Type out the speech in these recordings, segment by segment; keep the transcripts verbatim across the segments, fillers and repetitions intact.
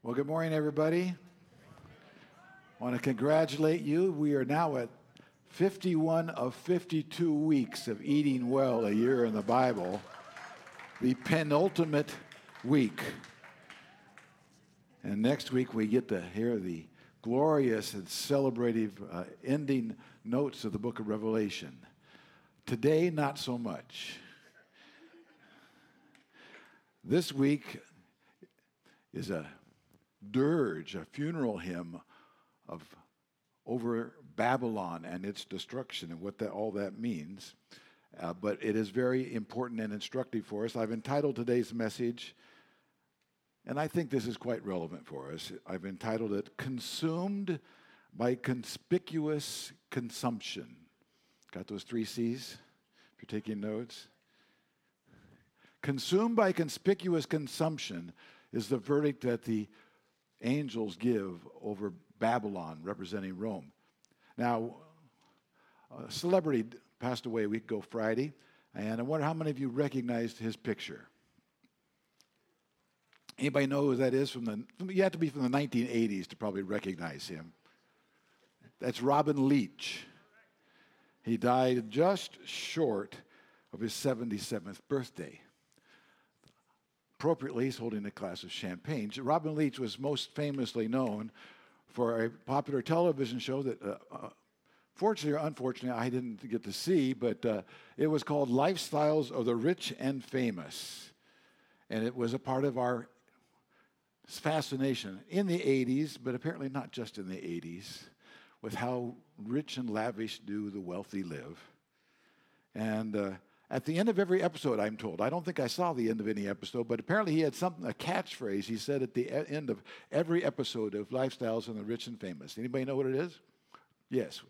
Well, good morning, everybody. I want to congratulate you. We are now at fifty-one of fifty-two weeks of eating well a year in the Bible, the penultimate week. And next week we get to hear the glorious and celebrative uh, ending notes of the book of Revelation. Today, not so much. This week is a dirge, a funeral hymn of over Babylon and its destruction and what that, all that means. Uh, but it is very important and instructive for us. I've entitled today's message, and I think this is quite relevant for us. I've entitled it, Consumed by Conspicuous Consumption. Got those three C's? If you're taking notes. Consumed by conspicuous consumption is the verdict that the angels give over Babylon, representing Rome. Now, a celebrity passed away a week ago Friday, and I wonder how many of you recognized his picture. Anybody know who that is? From the? You have to be from the nineteen eighties to probably recognize him. That's Robin Leach. He died just short of his seventy-seventh birthday. Appropriately, he's holding a glass of champagne. Robin Leach was most famously known for a popular television show that, uh, uh, fortunately or unfortunately, I didn't get to see, but uh, it was called Lifestyles of the Rich and Famous. And it was a part of our fascination in the eighties, but apparently not just in the eighties, with how rich and lavish do the wealthy live. And uh, at the end of every episode, I'm told, I don't think I saw the end of any episode, but apparently he had something, a catchphrase he said at the end of every episode of Lifestyles of the Rich and Famous. Anybody know what it is? Yes.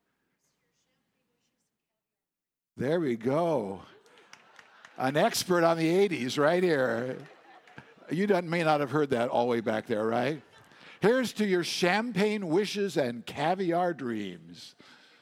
There we go. An expert on the eighties right here. You may not have heard that all the way back there, right? Here's to your champagne wishes and caviar dreams.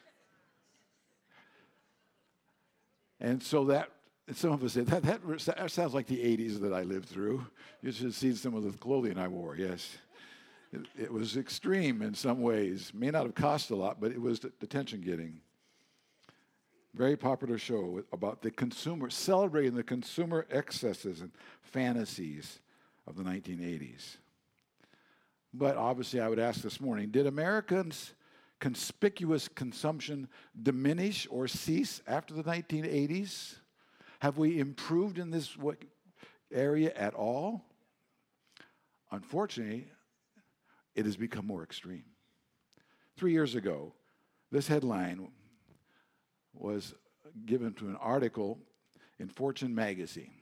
And so that, some of us say, that, that, that sounds like the eighties that I lived through. You should have seen some of the clothing I wore, yes. It, it was extreme in some ways. May not have cost a lot, but it was attention-getting. Very popular show about the consumer, celebrating the consumer excesses and fantasies of the nineteen eighties. But obviously I would ask this morning, did Americans' conspicuous consumption diminish or cease after the nineteen eighties? Have we improved in this area at all? Unfortunately, it has become more extreme. Three years ago, this headline was given to an article in Fortune magazine.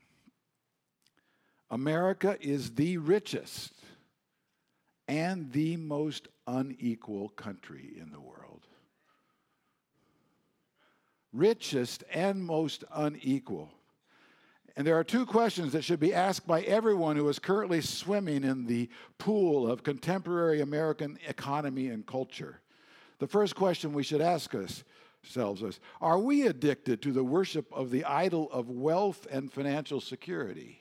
America is the richest and the most unequal country in the world. Richest and most unequal. And there are two questions that should be asked by everyone who is currently swimming in the pool of contemporary American economy and culture. The first question we should ask us, ourselves is, are we addicted to the worship of the idol of wealth and financial security?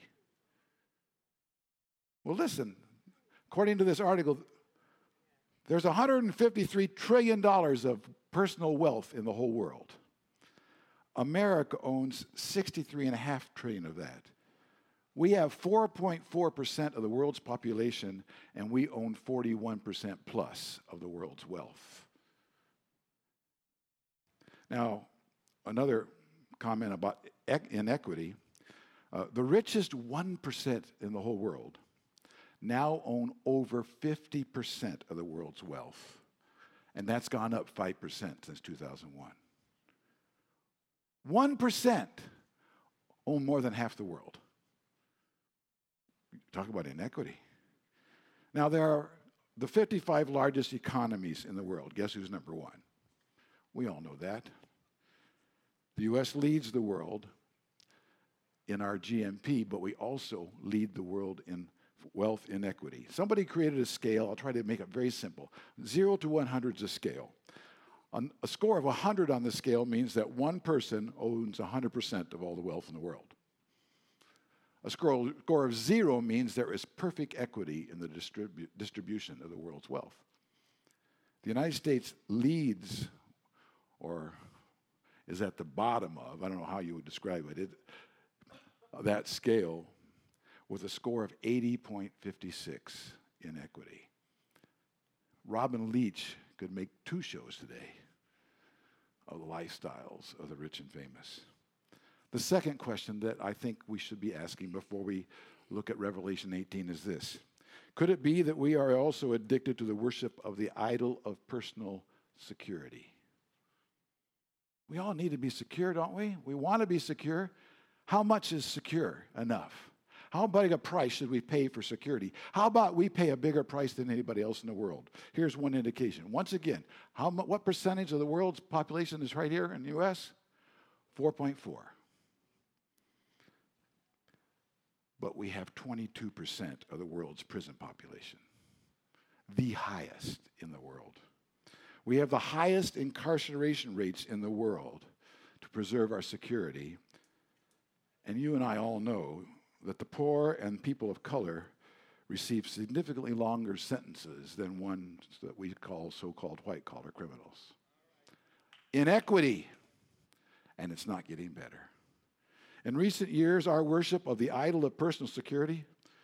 Well, listen. According to this article, there's one hundred fifty-three trillion dollars of personal wealth in the whole world. America owns sixty-three point five trillion dollars of that. We have four point four percent of the world's population, and we own forty-one percent plus of the world's wealth. Now, another comment about inequity. Uh, the richest one percent in the whole world now own over fifty percent of the world's wealth. And that's gone up five percent since two thousand one. one percent own more than half the world. Talk about inequity. Now, there are the fifty-five largest economies in the world. Guess who's number one? We all know that. The U S leads the world in our G N P, but we also lead the world in wealth inequity. Somebody created a scale. I'll try to make it very simple. Zero to one hundred is a scale. On a score of one hundred on the scale means that one person owns one hundred percent of all the wealth in the world. A score, score of zero means there is perfect equity in the distribu- distribution of the world's wealth. The United States leads, or is at the bottom of, I don't know how you would describe it, it that scale, with a score of eighty point five six in equity. Robin Leach could make two shows today of the lifestyles of the rich and famous. The second question that I think we should be asking before we look at Revelation eighteen is this. Could it be that we are also addicted to the worship of the idol of personal security? We all need to be secure, don't we? We want to be secure. How much is secure enough? How big a price should we pay for security? How about we pay a bigger price than anybody else in the world? Here's one indication. Once again, how mu- what percentage of the world's population is right here in the U S? four point four. But we have twenty-two percent of the world's prison population, the highest in the world. We have the highest incarceration rates in the world to preserve our security. And you and I all know that the poor and people of color receive significantly longer sentences than ones that we call so-called white-collar criminals. Inequity, and it's not getting better. In recent years, our worship of the idol of personal security,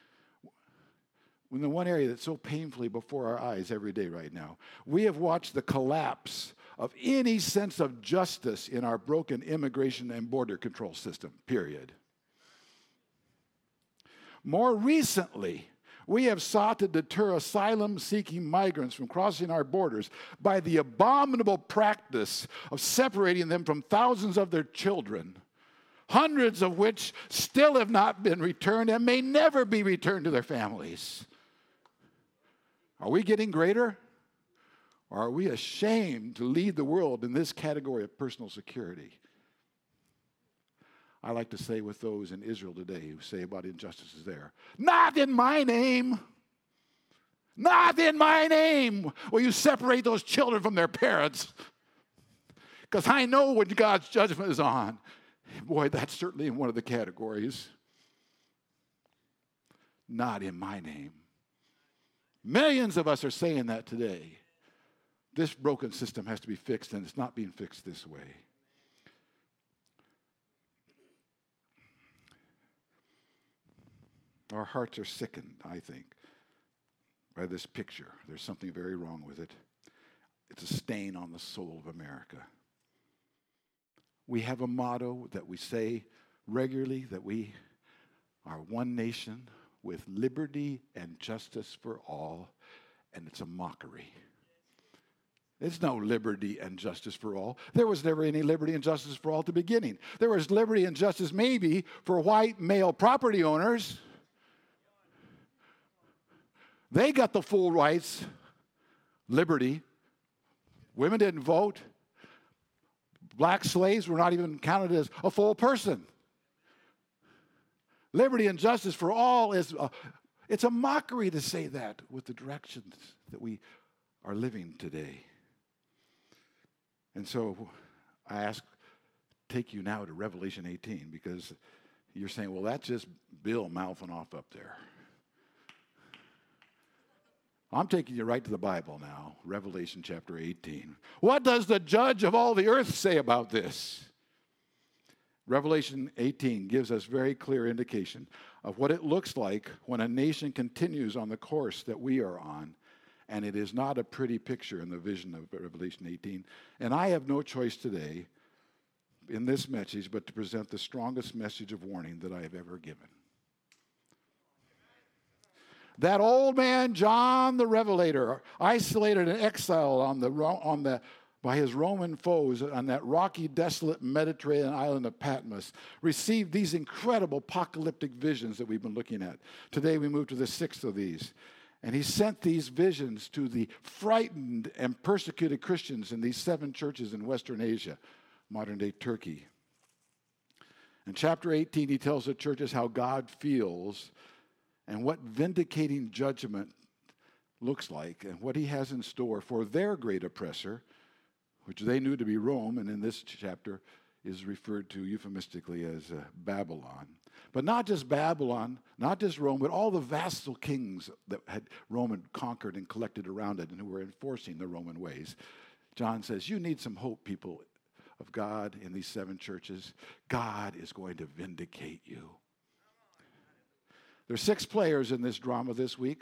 in the one area that's so painfully before our eyes every day right now, we have watched the collapse of any sense of justice in our broken immigration and border control system, period. More recently, we have sought to deter asylum-seeking migrants from crossing our borders by the abominable practice of separating them from thousands of their children, hundreds of which still have not been returned and may never be returned to their families. Are we getting greater? Or are we ashamed to lead the world in this category of personal security? I like to say with those in Israel today who say about injustices there, not in my name. Not in my name will you separate those children from their parents. Because I know when God's judgment is on. Boy, that's certainly in one of the categories. Not in my name. Millions of us are saying that today. This broken system has to be fixed, and it's not being fixed this way. Our hearts are sickened, I think, by this picture. There's something very wrong with it. It's a stain on the soul of America. We have a motto that we say regularly, that we are one nation with liberty and justice for all, and it's a mockery. There's no liberty and justice for all. There was never any liberty and justice for all at the beginning. There was liberty and justice maybe for white male property owners. They got the full rights, liberty. Women didn't vote. Black slaves were not even counted as a full person. Liberty and justice for all is, a, it's a mockery to say that with the directions that we are living today. And so I ask, take you now to Revelation eighteen, because you're saying, well, that's just Bill mouthing off up there. I'm taking you right to the Bible now, Revelation chapter eighteen. What does the judge of all the earth say about this? Revelation eighteen gives us very clear indication of what it looks like when a nation continues on the course that we are on. And it is not a pretty picture in the vision of Revelation eighteen. And I have no choice today in this message but to present the strongest message of warning that I have ever given. That old man, John the Revelator, isolated and exiled on the, on the, by his Roman foes on that rocky, desolate Mediterranean island of Patmos, received these incredible apocalyptic visions that we've been looking at. Today we move to the sixth of these. And he sent these visions to the frightened and persecuted Christians in these seven churches in Western Asia, modern-day Turkey. In chapter eighteen, he tells the churches how God feels and what vindicating judgment looks like and what he has in store for their great oppressor, which they knew to be Rome, and in this chapter is referred to euphemistically as uh, Babylon. But not just Babylon, not just Rome, but all the vassal kings that had Rome had conquered and collected around it and who were enforcing the Roman ways. John says, you need some hope, people of God, in these seven churches. God is going to vindicate you. There's six players in this drama this week.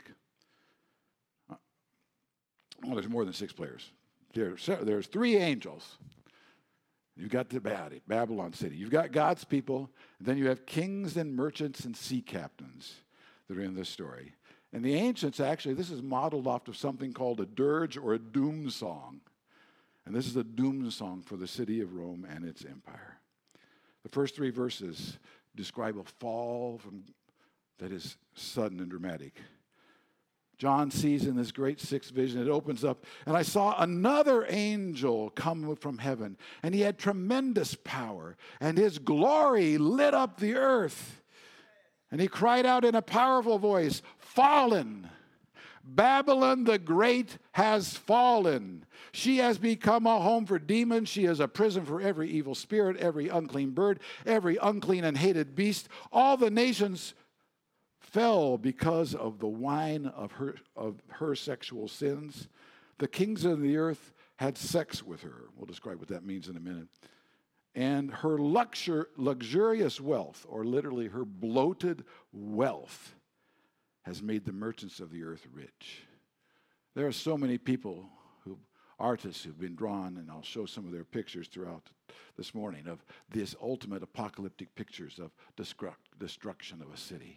Well, there's more than six players. There's, there's three angels. You've got the Babylon city. You've got God's people. And then you have kings and merchants and sea captains that are in this story. And the ancients, actually, this is modeled off of something called a dirge or a doom song. And this is a doom song for the city of Rome and its empire. The first three verses describe a fall from, that is sudden and dramatic. John sees in this great sixth vision, it opens up, and I saw another angel come from heaven, and he had tremendous power, and his glory lit up the earth. And he cried out in a powerful voice, "Fallen! Babylon the Great has fallen. She has become a home for demons. She is a prison for every evil spirit, every unclean bird, every unclean and hated beast. All the nations fell because of the wine of her, of her sexual sins. The kings of the earth had sex with her." We'll describe what that means in a minute. "And her luxur, luxurious wealth," or literally her bloated wealth, "has made the merchants of the earth rich." There are so many people, who, artists who've been drawn, and I'll show some of their pictures throughout this morning, of this ultimate apocalyptic pictures of destruct, destruction of a city.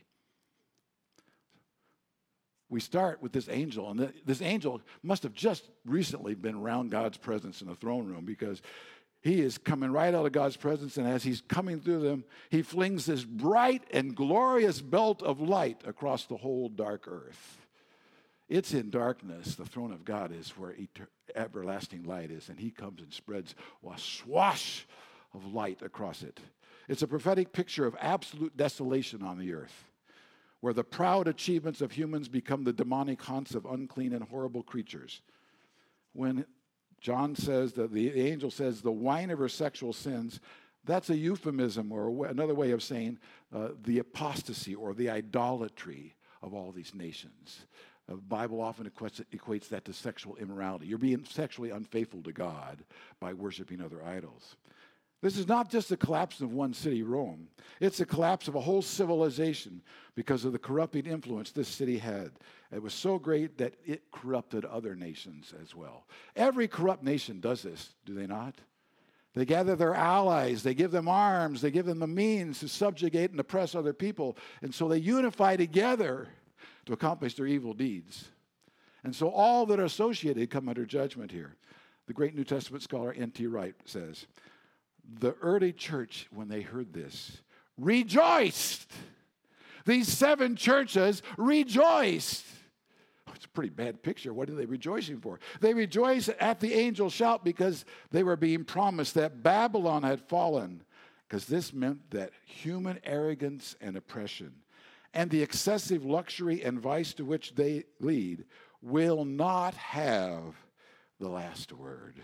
We start with this angel, and this angel must have just recently been around God's presence in the throne room, because he is coming right out of God's presence, and as he's coming through them, he flings this bright and glorious belt of light across the whole dark earth. It's in darkness. The throne of God is where etern- everlasting light is, and he comes and spreads a swash of light across it. It's a prophetic picture of absolute desolation on the earth, where the proud achievements of humans become the demonic haunts of unclean and horrible creatures. When John says that the angel says the wine of her sexual sins, that's a euphemism or another way of saying uh, the apostasy or the idolatry of all these nations. The Bible often equates, equates that to sexual immorality. You're being sexually unfaithful to God by worshiping other idols. This is not just the collapse of one city, Rome. It's the collapse of a whole civilization because of the corrupting influence this city had. It was so great that it corrupted other nations as well. Every corrupt nation does this, do they not? They gather their allies, they give them arms, they give them the means to subjugate and oppress other people, and so they unify together to accomplish their evil deeds. And so all that are associated come under judgment here. The great New Testament scholar N T Wright says, the early church, when they heard this, rejoiced. These seven churches rejoiced. It's a pretty bad picture. What are they rejoicing for? They rejoiced at the angel's shout because they were being promised that Babylon had fallen, because this meant that human arrogance and oppression and the excessive luxury and vice to which they lead will not have the last word.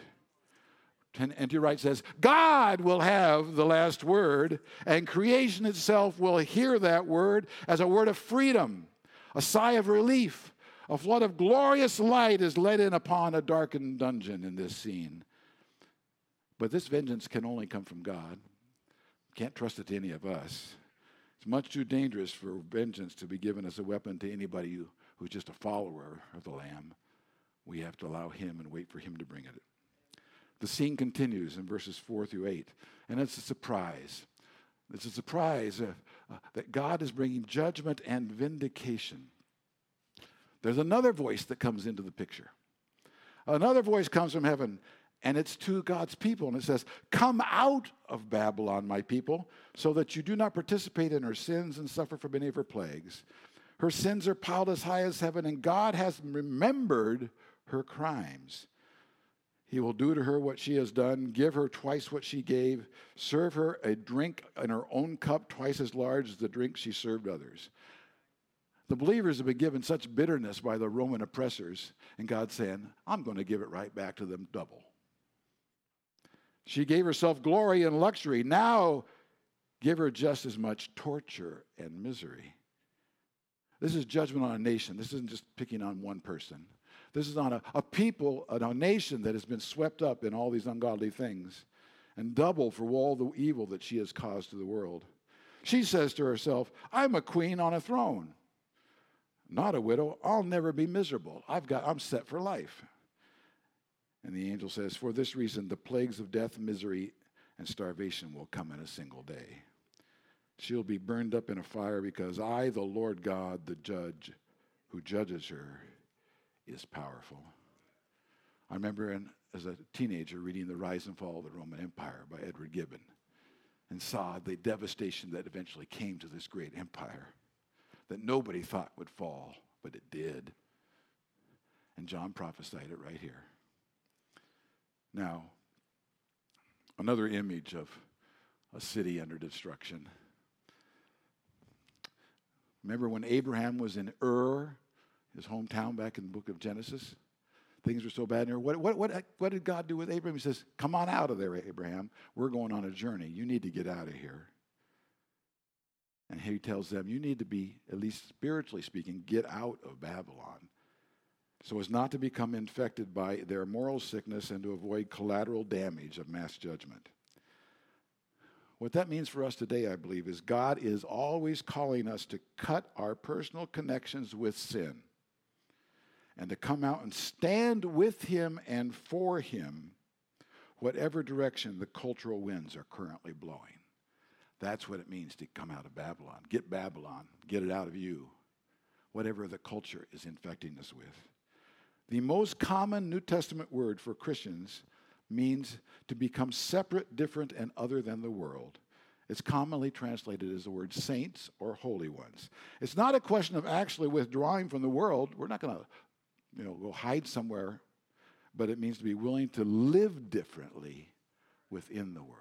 N T Wright says, God will have the last word, and creation itself will hear that word as a word of freedom, a sigh of relief. A flood of glorious light is let in upon a darkened dungeon in this scene. But this vengeance can only come from God. Can't trust it to any of us. It's much too dangerous for vengeance to be given as a weapon to anybody who, who's just a follower of the Lamb. We have to allow him and wait for him to bring it. The scene continues in verses four through eight, and it's a surprise. It's a surprise uh, uh, that God is bringing judgment and vindication. There's another voice that comes into the picture. Another voice comes from heaven, and it's to God's people, and it says, "Come out of Babylon, my people, so that you do not participate in her sins and suffer from any of her plagues. Her sins are piled as high as heaven, and God has remembered her crimes. He will do to her what she has done, give her twice what she gave, serve her a drink in her own cup twice as large as the drink she served others." The believers have been given such bitterness by the Roman oppressors, and God's saying, I'm going to give it right back to them double. She gave herself glory and luxury. Now give her just as much torture and misery. This is judgment on a nation. This isn't just picking on one person. This is on a, a people, a, a nation that has been swept up in all these ungodly things and double for all the evil that she has caused to the world. She says to herself, I'm a queen on a throne. Not a widow. I'll never be miserable. I've got, I'm set for life. And the angel says, for this reason, the plagues of death, misery, and starvation will come in a single day. She'll be burned up in a fire because I, the Lord God, the judge who judges her, is powerful. I remember in, as a teenager reading The Rise and Fall of the Roman Empire by Edward Gibbon and saw the devastation that eventually came to this great empire that nobody thought would fall, but it did. And John prophesied it right here. Now, another image of a city under destruction. Remember when Abraham was in Ur, his hometown back in the book of Genesis? Things were so bad in Ur. What, what, what, what did God do with Abraham? He says, come on out of there, Abraham. We're going on a journey. You need to get out of here. And he tells them, you need to be, at least spiritually speaking, get out of Babylon so as not to become infected by their moral sickness and to avoid collateral damage of mass judgment. What that means for us today, I believe, is God is always calling us to cut our personal connections with sin and to come out and stand with him and for him, whatever direction the cultural winds are currently blowing. That's what it means to come out of Babylon. Get Babylon. Get it out of you. Whatever the culture is infecting us with. The most common New Testament word for Christians means to become separate, different, and other than the world. It's commonly translated as the word saints or holy ones. It's not a question of actually withdrawing from the world. We're not going to, you know, go hide somewhere, but it means to be willing to live differently within the world.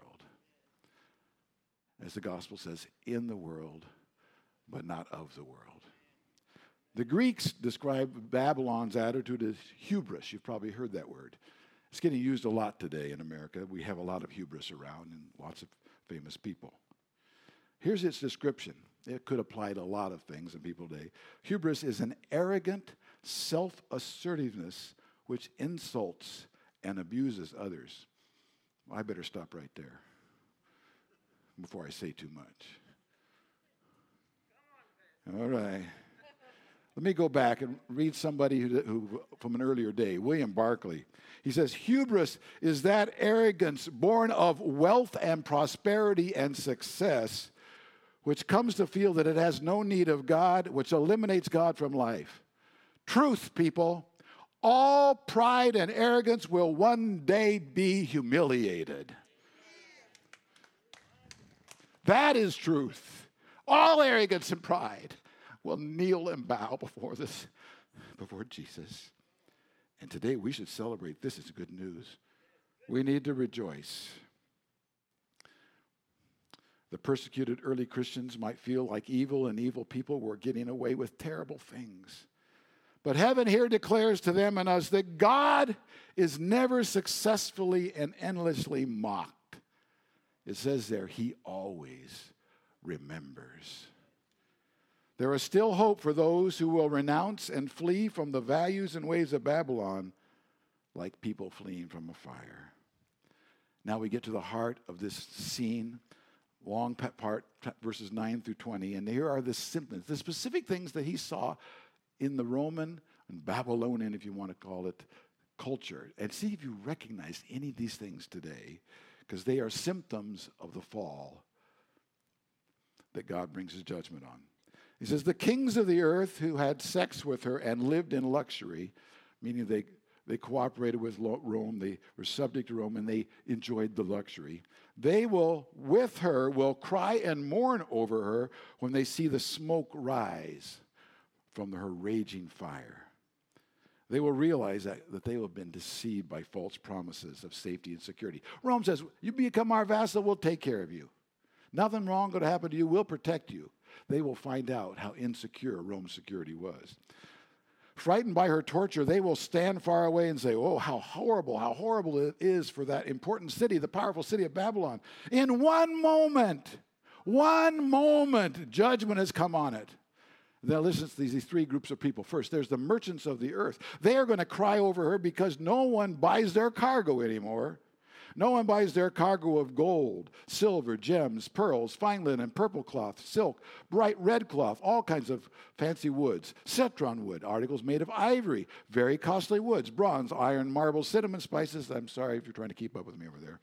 As the gospel says, in the world, but not of the world. The Greeks describe Babylon's attitude as hubris. You've probably heard that word. It's getting used a lot today in America. We have a lot of hubris around and lots of famous people. Here's its description. It could apply to a lot of things in people today. Hubris is an arrogant self-assertiveness which insults and abuses others. Well, I better stop right there before I say too much. All right. Let me go back and read somebody who, who from an earlier day, William Barclay. He says, hubris is that arrogance born of wealth and prosperity and success, which comes to feel that it has no need of God, which eliminates God from life. Truth, people, all pride and arrogance will one day be humiliated. That is truth. All arrogance and pride will kneel and bow before this, before Jesus. And today we should celebrate. This is good news. We need to rejoice. The persecuted early Christians might feel like evil and evil people were getting away with terrible things. But heaven here declares to them and us that God is never successfully and endlessly mocked. It says there, he always remembers. There is still hope for those who will renounce and flee from the values and ways of Babylon like people fleeing from a fire. Now we get to the heart of this scene, long part, verses nine through twenty, and here are the symptoms, the specific things that he saw in the Roman and Babylonian, if you want to call it, culture. And see if you recognize any of these things today, because they are symptoms of the fall that God brings his judgment on. He says, the kings of the earth who had sex with her and lived in luxury, meaning they, they cooperated with Rome, they were subject to Rome, and they enjoyed the luxury. They will, with her, will cry and mourn over her when they see the smoke rise from her raging fire. They will realize that, that they have been deceived by false promises of safety and security. Rome says, you become our vassal, we'll take care of you. Nothing wrong going to happen to you, we'll protect you. They will find out how insecure Rome's security was. Frightened by her torture, they will stand far away and say, oh, how horrible, how horrible it is for that important city, the powerful city of Babylon. In one moment, One moment, judgment has come on it. Now listen to these, these three groups of people. First, there's the merchants of the earth. They are going to cry over her because no one buys their cargo anymore. No one buys their cargo of gold, silver, gems, pearls, fine linen, purple cloth, silk, bright red cloth, all kinds of fancy woods, citron wood, articles made of ivory, very costly woods, bronze, iron, marble, cinnamon, spices. I'm sorry if you're trying to keep up with me over there.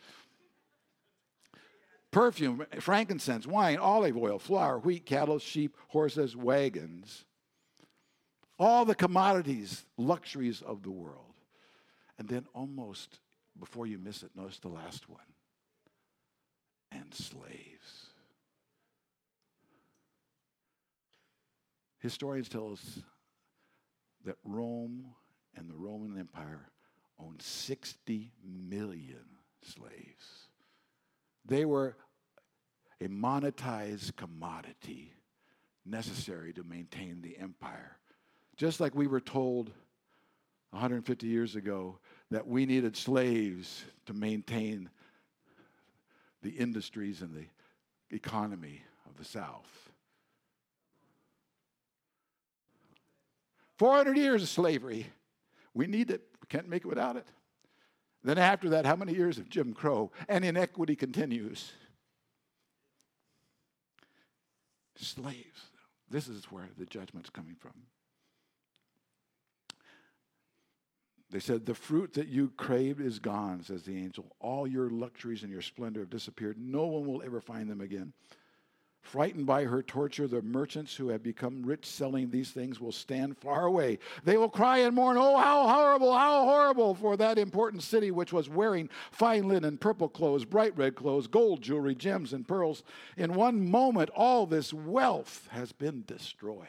Perfume, frankincense, wine, olive oil, flour, wheat, cattle, sheep, horses, wagons. All the commodities, luxuries of the world. And then almost before you miss it, notice the last one. And slaves. Historians tell us that Rome and the Roman Empire owned sixty million slaves. They were a monetized commodity necessary to maintain the empire. Just like we were told one hundred fifty years ago that we needed slaves to maintain the industries and the economy of the South. four hundred years of slavery. We need it. We can't make it without it. Then after that, how many years of Jim Crow? And inequity continues. Slaves. This is where the judgment's coming from. They said, the fruit that you craved is gone, says the angel. All your luxuries and your splendor have disappeared. No one will ever find them again. Frightened by her torture, the merchants who have become rich selling these things will stand far away. They will cry and mourn, oh, how horrible, how horrible for that important city which was wearing fine linen, purple clothes, bright red clothes, gold jewelry, gems and pearls. In one moment, all this wealth has been destroyed.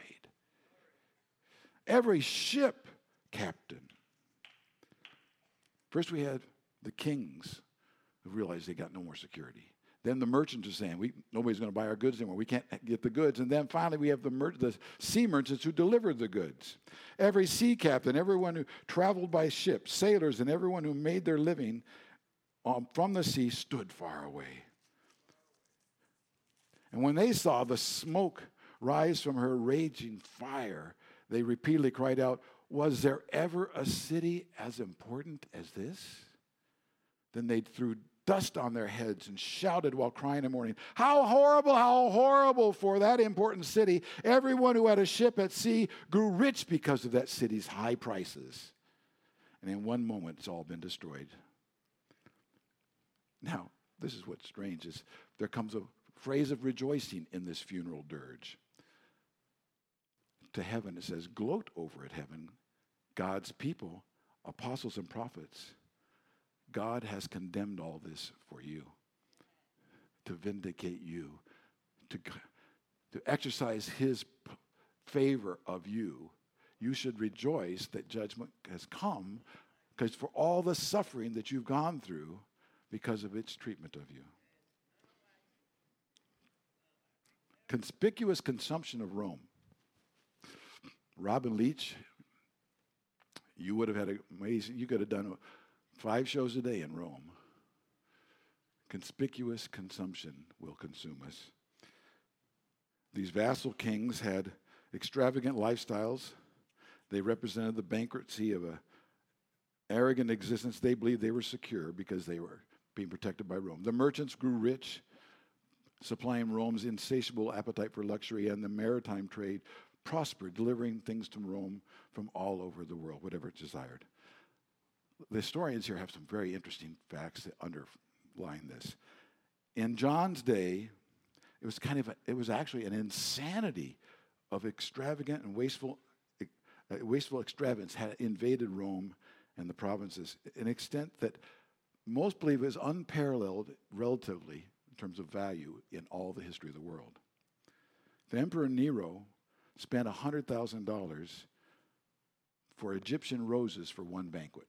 Every ship captain. First we had the kings who realized they got no more security. Then the merchants are saying, we, nobody's going to buy our goods anymore. We can't get the goods. And then finally we have the, mer- the sea merchants who delivered the goods. Every sea captain, everyone who traveled by ship, sailors, and everyone who made their living um, from the sea stood far away. And when they saw the smoke rise from her raging fire, they repeatedly cried out, was there ever a city as important as this? Then they threw dust on their heads and shouted while crying and mourning, how horrible, how horrible for that important city. Everyone who had a ship at sea grew rich because of that city's high prices. And in one moment, it's all been destroyed. Now, this is what's strange, is there comes a phrase of rejoicing in this funeral dirge. To heaven, it says, gloat over at heaven, God's people, apostles and prophets. God has condemned all this for you, to vindicate you, to, to exercise his p- favor of you. You should rejoice that judgment has come, because for all the suffering that you've gone through because of its treatment of you. Conspicuous consumption of Rome. Robin Leach, you would have had an amazing, you could have done five shows a day in Rome. Conspicuous consumption will consume us. These vassal kings had extravagant lifestyles. They represented the bankruptcy of an arrogant existence. They believed they were secure because they were being protected by Rome. The merchants grew rich, supplying Rome's insatiable appetite for luxury, and the maritime trade prospered, delivering things to Rome from all over the world, whatever it desired. The historians here have some very interesting facts that underline this. In John's day, it was kind of a, it was actually an insanity of extravagant and wasteful uh, wasteful extravagance had invaded Rome and the provinces, an extent that most believe is unparalleled relatively in terms of value in all the history of the world. The Emperor Nero spent one hundred thousand dollars for Egyptian roses for one banquet.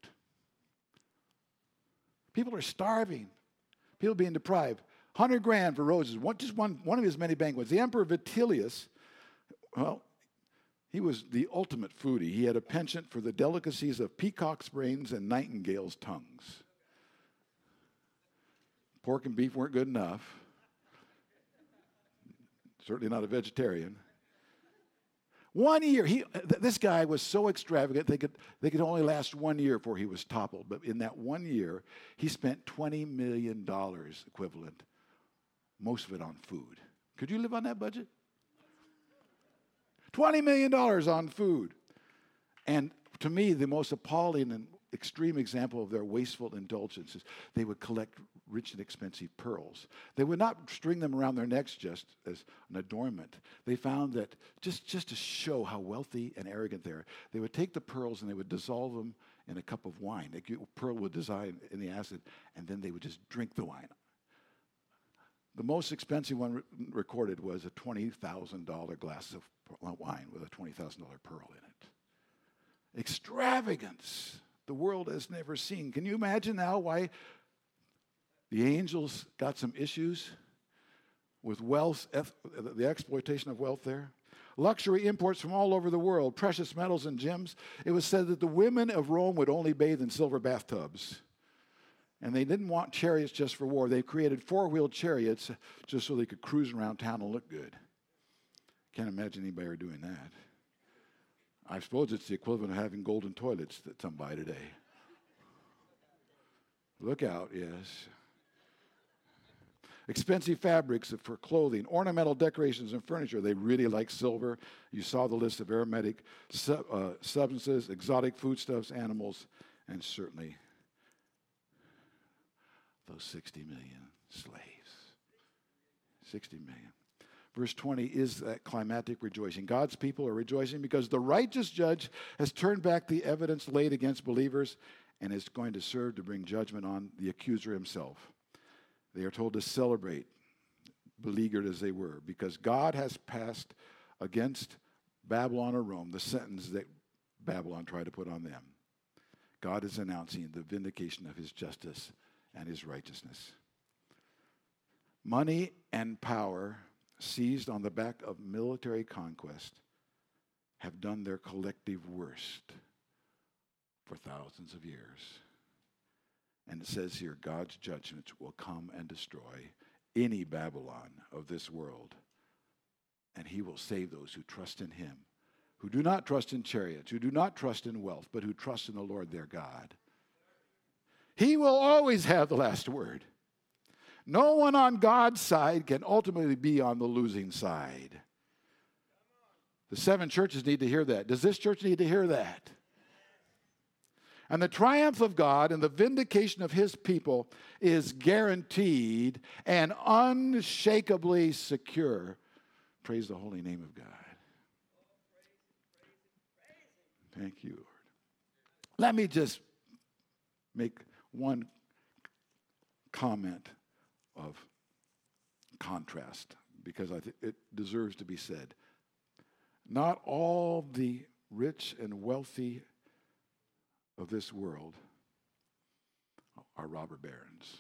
People are starving. People being deprived. one hundred grand for roses, one, just one, one of his many banquets. The Emperor Vitellius, well, he was the ultimate foodie. He had a penchant for the delicacies of peacock's brains and nightingale's tongues. Pork and beef weren't good enough. Certainly not a vegetarian. One year, he, th- this guy was so extravagant, they could, they could only last one year before he was toppled. But in that one year, he spent twenty million dollars equivalent, most of it on food. Could you live on that budget? twenty million dollars on food. And to me, the most appalling and extreme example of their wasteful indulgence is they would collect rich and expensive pearls. They would not string them around their necks just as an adornment. They found that just, just to show how wealthy and arrogant they are, they would take the pearls and they would dissolve them in a cup of wine. The pearl would dissolve in the acid, and then they would just drink the wine. The most expensive one re- recorded was a twenty thousand dollars glass of wine with a twenty thousand dollars pearl in it. Extravagance the world has never seen. Can you imagine now why the angels got some issues with wealth, the exploitation of wealth there? Luxury imports from all over the world, precious metals and gems. It was said that the women of Rome would only bathe in silver bathtubs. And they didn't want chariots just for war. They created four-wheeled chariots just so they could cruise around town and look good. Can't imagine anybody doing that. I suppose it's the equivalent of having golden toilets that some buy today. Look out, yes. Expensive fabrics for clothing, ornamental decorations and furniture. They really like silver. You saw the list of aromatic su- uh, substances, exotic foodstuffs, animals, and certainly those sixty million slaves. sixty million. Verse twenty is that climatic rejoicing. God's people are rejoicing because the righteous judge has turned back the evidence laid against believers and is going to serve to bring judgment on the accuser himself. They are told to celebrate, beleaguered as they were, because God has passed against Babylon or Rome the sentence that Babylon tried to put on them. God is announcing the vindication of his justice and his righteousness. Money and power seized on the back of military conquest have done their collective worst for thousands of years. And it says here, God's judgments will come and destroy any Babylon of this world. And he will save those who trust in him, who do not trust in chariots, who do not trust in wealth, but who trust in the Lord their God. He will always have the last word. No one on God's side can ultimately be on the losing side. The seven churches need to hear that. Does this church need to hear that? And the triumph of God and the vindication of his people is guaranteed and unshakably secure. Praise the holy name of God. Thank you, Lord. Let me just make one comment of contrast, because I think it deserves to be said. Not all the rich and wealthy of this world are robber barons.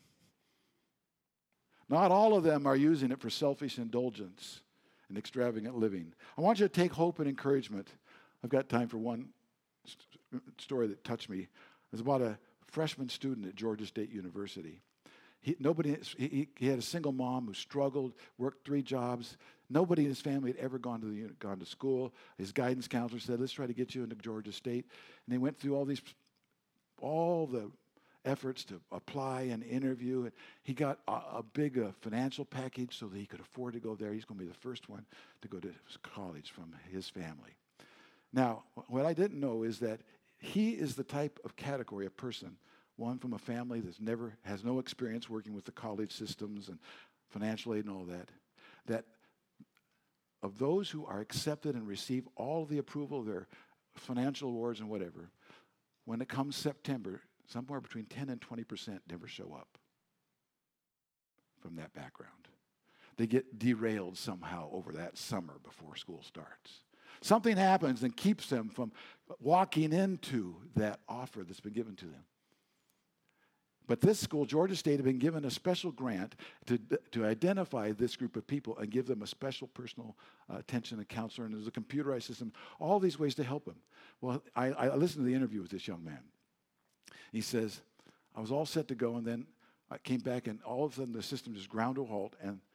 Not all of them are using it for selfish indulgence and extravagant living. I want you to take hope and encouragement. I've got time for one st- story that touched me. It was about a freshman student at Georgia State University. He, nobody, he, he had a single mom who struggled, worked three jobs. Nobody in his family had ever gone to the, gone to school. His guidance counselor said, let's try to get you into Georgia State. And they went through all these, all the efforts to apply and interview. And he got a, a big uh, financial package so that he could afford to go there. He's going to be the first one to go to college from his family. Now, what I didn't know is that he is the type of category of person, one from a family that's never, has no experience working with the college systems and financial aid and all that, that of those who are accepted and receive all of the approval of their financial awards and whatever, when it comes September, somewhere between ten and twenty percent never show up from that background. They get derailed somehow over that summer before school starts. Something happens and keeps them from walking into that offer that's been given to them. But this school, Georgia State, had been given a special grant to, to identify this group of people and give them a special personal uh, attention and counselor, and there's a computerized system, all these ways to help them. Well, I, I listened to the interview with this young man. He says, I was all set to go, and then I came back, and all of a sudden the system just ground to a halt, and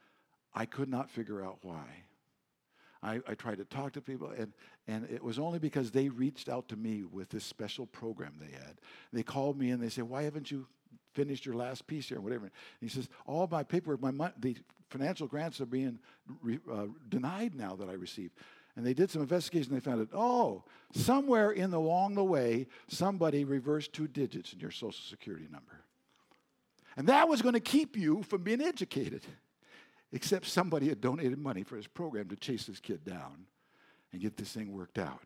I could not figure out why. I, I tried to talk to people, and, and it was only because they reached out to me with this special program they had. They called me and they said, why haven't you finished your last piece here, or whatever? And he says, all my paperwork, my mon- the financial grants are being re- uh, denied now that I received. And they did some investigation. They found out, oh, somewhere in the, along the way, somebody reversed two digits in your Social Security number. And that was going to keep you from being educated. Except somebody had donated money for his program to chase this kid down and get this thing worked out.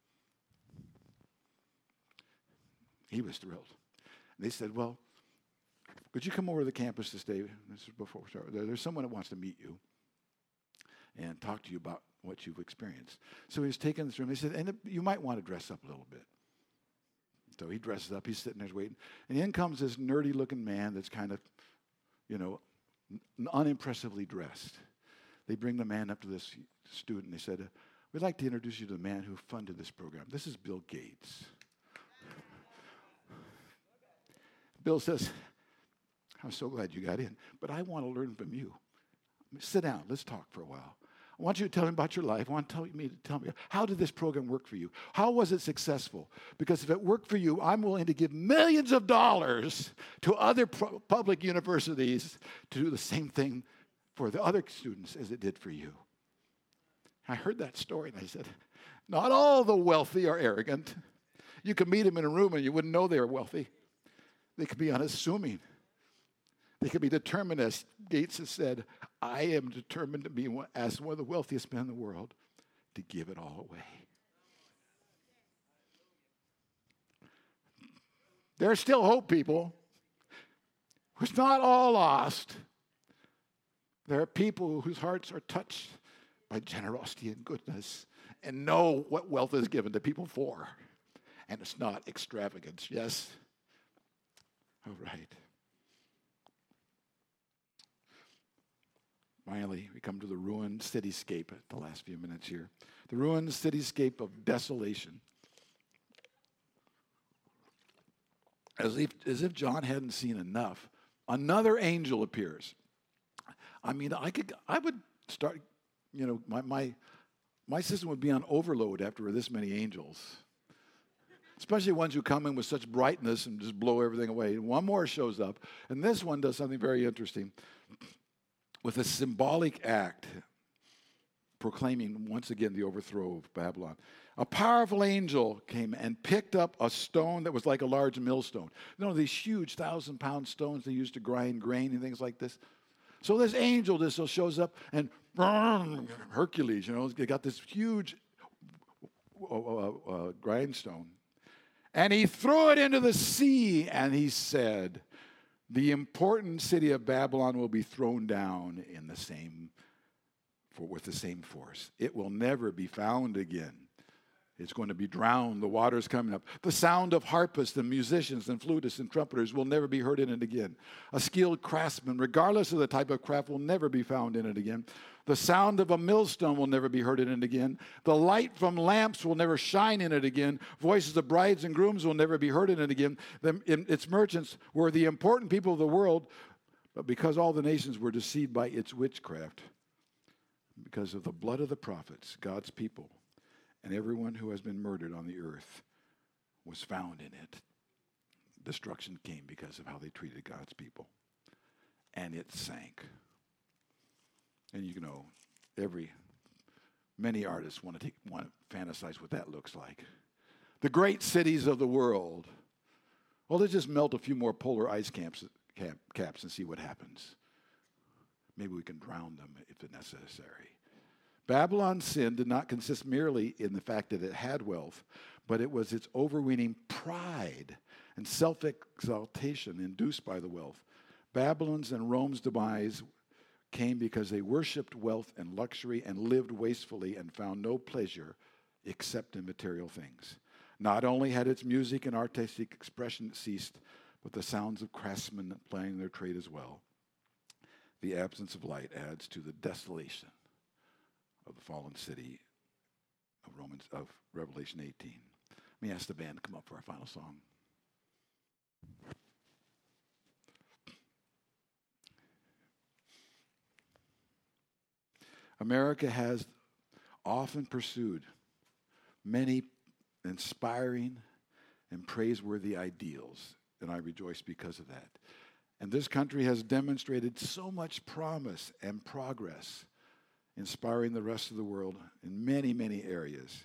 He was thrilled. And they said, well, could you come over to the campus to stay? This is before we start. There's someone that wants to meet you and talk to you about what you've experienced. So he was taken this room. He said, and you might want to dress up a little bit. So he dresses up. He's sitting there waiting. And in comes this nerdy-looking man that's kind of, you know, unimpressively dressed. They bring the man up to this student. They said, we'd like to introduce you to the man who funded this program. This is Bill Gates. Bill says, I'm so glad you got in, but I want to learn from you. Sit down. Let's talk for a while. I want you to tell me about your life. I want to tell me to tell me, how did this program work for you? How was it successful? Because if it worked for you, I'm willing to give millions of dollars to other pro- public universities to do the same thing for the other students as it did for you. I heard that story and I said, not all the wealthy are arrogant. You could meet them in a room and you wouldn't know they were wealthy. They could be unassuming. They could be determined, as Gates has said, I am determined to be, one, as one of the wealthiest men in the world, to give it all away. There's still hope, people. It's not all lost. There are people whose hearts are touched by generosity and goodness and know what wealth is given to people for. And it's not extravagance, yes? All right. Finally, we come to the ruined cityscape at the last few minutes here. The ruined cityscape of desolation. As if, as if John hadn't seen enough, another angel appears. I mean, I could, I would start, you know, my my my system would be on overload after this many angels. Especially ones who come in with such brightness and just blow everything away. One more shows up, and this one does something very interesting. With a symbolic act proclaiming once again the overthrow of Babylon. A powerful angel came and picked up a stone that was like a large millstone. You know, these huge thousand-pound stones they used to grind grain and things like this. So this angel this shows up and Hercules, you know, they got this huge uh, uh, uh, grindstone. And he threw it into the sea and he said, the important city of Babylon will be thrown down in the same, for, with the same force. It will never be found again. It's going to be drowned. The water's coming up. The sound of harpists and musicians and flutists and trumpeters will never be heard in it again. A skilled craftsman, regardless of the type of craft, will never be found in it again. The sound of a millstone will never be heard in it again. The light from lamps will never shine in it again. Voices of brides and grooms will never be heard in it again. The, in, its merchants were the important people of the world, but because all the nations were deceived by its witchcraft, because of the blood of the prophets, God's people, and everyone who has been murdered on the earth was found in it. Destruction came because of how they treated God's people. And it sank. And you know, every, many artists want to take, want to fantasize what that looks like. The great cities of the world. Well, let's just melt a few more polar ice caps, cap, caps and see what happens. Maybe we can drown them if it's necessary. Babylon's sin did not consist merely in the fact that it had wealth, but it was its overweening pride and self-exaltation induced by the wealth. Babylon's and Rome's demise came because they worshipped wealth and luxury and lived wastefully and found no pleasure except in material things. Not only had its music and artistic expression ceased, but the sounds of craftsmen playing their trade as well. The absence of light adds to the desolation of the fallen city of Romans of Revelation eighteen. Let me ask the band to come up for our final song. America has often pursued many inspiring and praiseworthy ideals, and I rejoice because of that. And this country has demonstrated so much promise and progress, inspiring the rest of the world in many, many areas.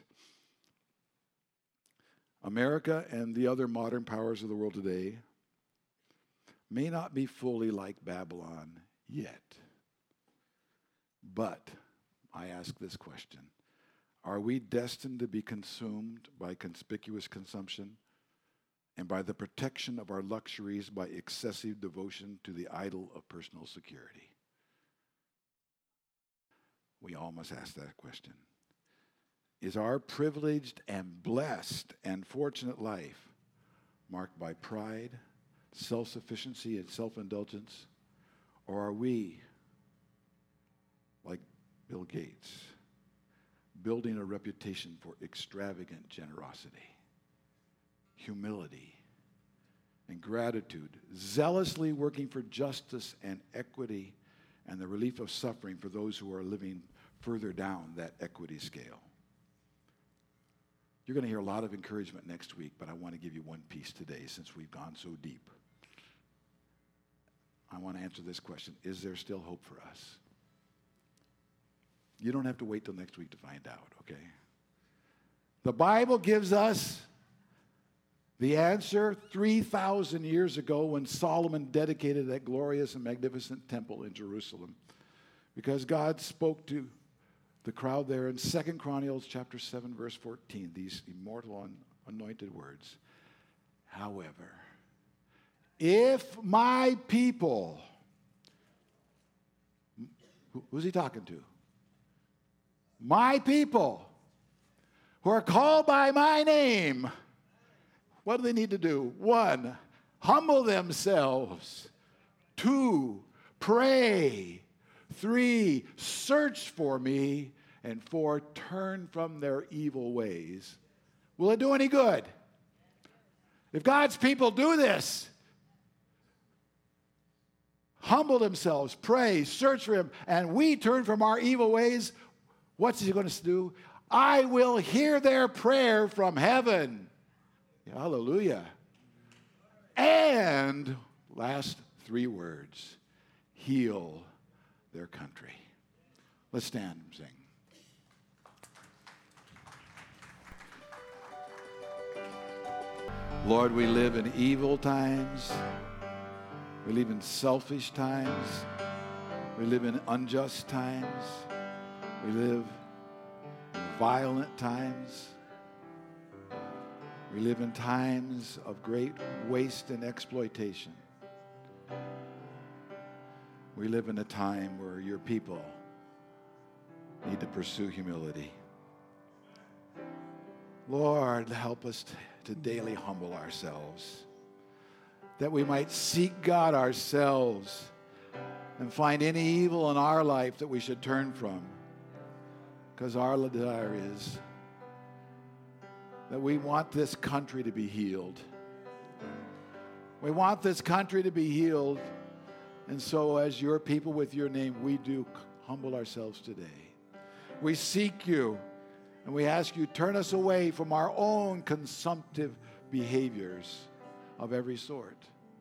America and the other modern powers of the world today may not be fully like Babylon yet. But I ask this question: are we destined to be consumed by conspicuous consumption and by the protection of our luxuries by excessive devotion to the idol of personal security? We all must ask that question. Is our privileged and blessed and fortunate life marked by pride, self-sufficiency, and self-indulgence? Or are we, like Bill Gates, building a reputation for extravagant generosity, humility, and gratitude, zealously working for justice and equity and the relief of suffering for those who are living further down that equity scale? You're going to hear a lot of encouragement next week, but I want to give you one piece today since we've gone so deep. I want to answer this question: is there still hope for us? You don't have to wait till next week to find out, okay? The Bible gives us the answer three thousand years ago when Solomon dedicated that glorious and magnificent temple in Jerusalem, because God spoke to the crowd there in Second Chronicles chapter seven, verse fourteen, these immortal and anointed words. However, if my people, who's he talking to? My people, who are called by my name, what do they need to do? One, humble themselves. Two, pray. Three, search for me. And four, turn from their evil ways. Will it do any good? If God's people do this, humble themselves, pray, search for him, and we turn from our evil ways, what's he going to do? I will hear their prayer from heaven. Hallelujah. And last three words: heal their country. Let's stand and sing. Lord, we live in evil times. We live in selfish times. We live in unjust times. We live in violent times. We live in times of great waste and exploitation. We live in a time where your people need to pursue humility. Lord, help us to daily humble ourselves, that we might seek God ourselves and find any evil in our life that we should turn from, because our desire is that we want this country to be healed. We want this country to be healed. And so as your people with your name, we do humble ourselves today. We seek you, and we ask you, turn us away from our own consumptive behaviors of every sort,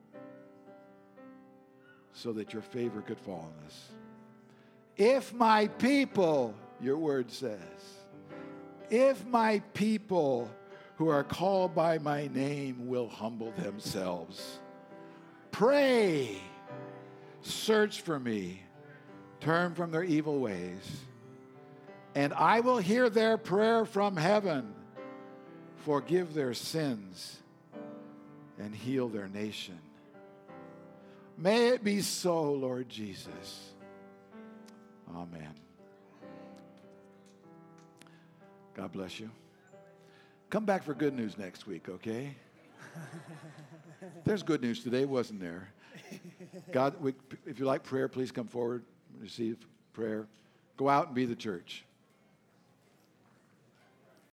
so that your favor could fall on us. If my people, your word says, if my people who are called by my name will humble themselves, pray, search for me, turn from their evil ways, and I will hear their prayer from heaven, forgive their sins, and heal their nation. May it be so, Lord Jesus. Amen. God bless you. Come back for good news next week, okay? There's good news today, wasn't there? God, we, if you like prayer, please come forward, receive prayer. Go out and be the church.